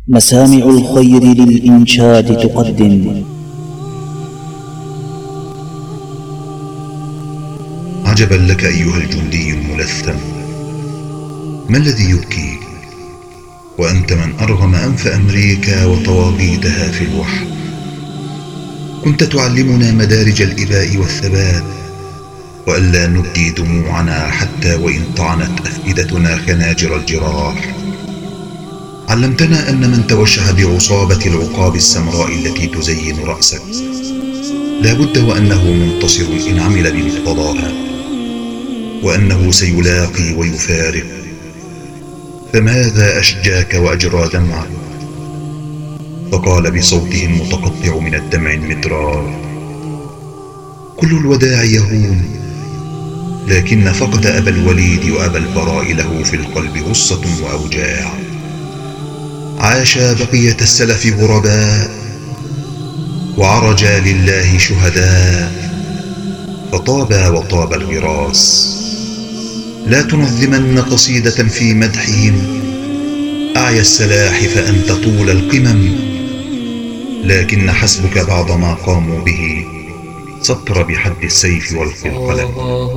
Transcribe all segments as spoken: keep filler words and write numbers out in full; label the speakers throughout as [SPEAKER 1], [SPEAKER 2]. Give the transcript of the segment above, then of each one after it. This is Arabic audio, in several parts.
[SPEAKER 1] مسامع الخير للإنشاد تقدم.
[SPEAKER 2] عجبا لك أيها الجندي الملثم، ما الذي يبكيك وأنت من أرغم أنف أمريكا وطواغيتها في الوحل؟ كنت تعلمنا مدارج الإباء والثبات، وألا نبدي دموعنا حتى وإن طعنت أفئدتنا خناجر الجراح. علمتنا أن من توشه بعصابة العقاب السمراء التي تزين رأسك لا بد وأنه منتصر إن عمل بمقتضاها، وأنه سيلاقي ويفارق. فماذا أشجاك وأجرى دمعك؟ فقال بصوته المتقطع من الدمع المدرار: كل الوداع يهون، لكن فقد أبا الوليد وأبا البراء له في القلب غصة وأوجاع. عاشا بقية السلف غرباء، وعرجا لله شهداء، فطابا وطاب الغراس. لا تنظمن قصيدة في مدحهم، أعيا السلاح فأنت طول القمم، لكن حسبك بعض ما قاموا به سطر بحد السيف والقلم.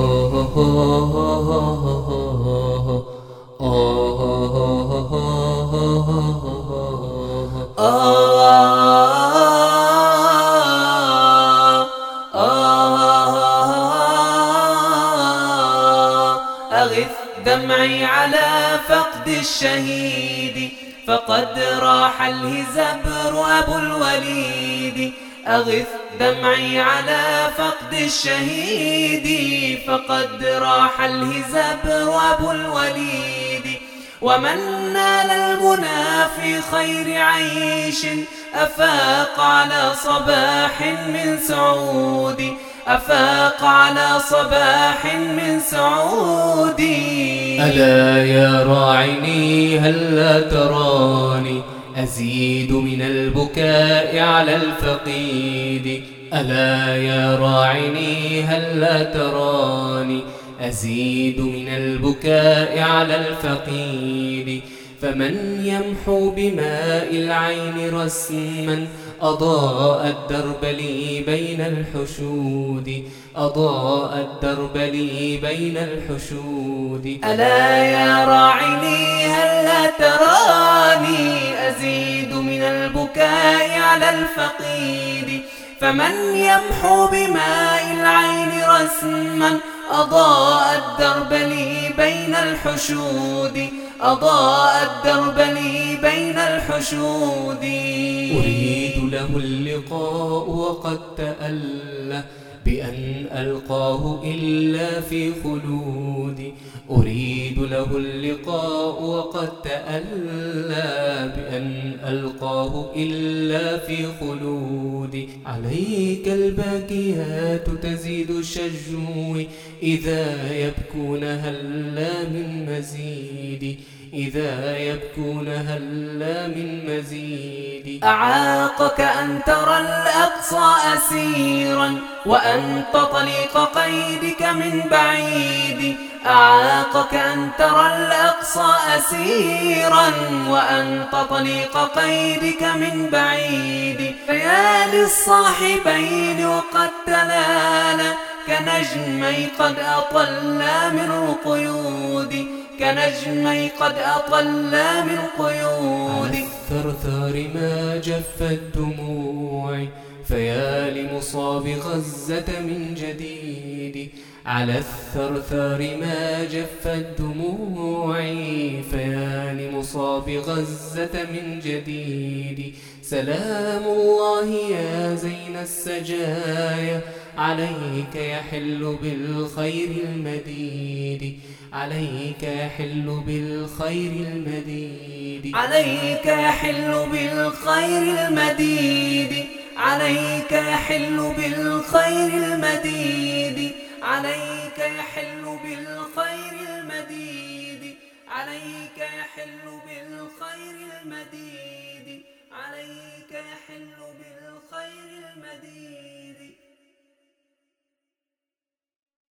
[SPEAKER 3] أغث دمعي على فقد الشهيد، فقد راح الهزبر أبو الوليد. أغث دمعي على فقد الشهيد، فقد راح الهزبر أبو الوليد. ومن نال المنى في خير عيش أفاق على صباح من سعود، أفاق على صباح من سعود.
[SPEAKER 4] ألا يا راعني هلا تراني أزيد من البكاء على الفقيد. ألا يا راعني هلا تراني أزيد من البكاء على الفقيد. فمن يمحو بماء العين رسما أضاء الدرب لي بين الحشود، أضاء الدرب لي بين الحشود.
[SPEAKER 3] ألا يا راعني هلا تراني أزيد من البكاء على الفقيد. فمن يمحو بماء العين رسما أضاء الدرب لي بين الحشود، أضاء الدرب لي بين الحشود.
[SPEAKER 4] أريد له اللقاء وقد تألى بأن ألقاه إلا في خلودي. أريد له اللقاء وقد تألى بأن ألقاه إلا في خلودي. عليك الباكيات تزيد شجوي إذا يبكون هلا من مزيد، إذا يبكون هلا من مزيد.
[SPEAKER 3] أعاقك أن ترى الأقصى أسيرا وأن تطلق قيدك من بعيد. أعاقك أن ترى الأقصى أسيرا وأن تطلق قيدك من بعيد. فيا للصاحبين وقد تلالا كنجمي قد أطلا من القيود، كنجمي قد أطلا من قيود.
[SPEAKER 4] على الثرثار ما جفت دموعي فيا لمصاب غزة من جديد. على الثرثار ما جفت دموعي فيا لمصاب غزة من جديد. سلام الله يا زين السجايا عليك يحل بالخير المديد، عليك يحل بالخير المديد.
[SPEAKER 3] عليك يحل بالخير المديد، عليك يحل بالخير المديد. عليك يحل بالخير المديد، عليك يحل بالخير المديد. عليك يحل بالخير المديد.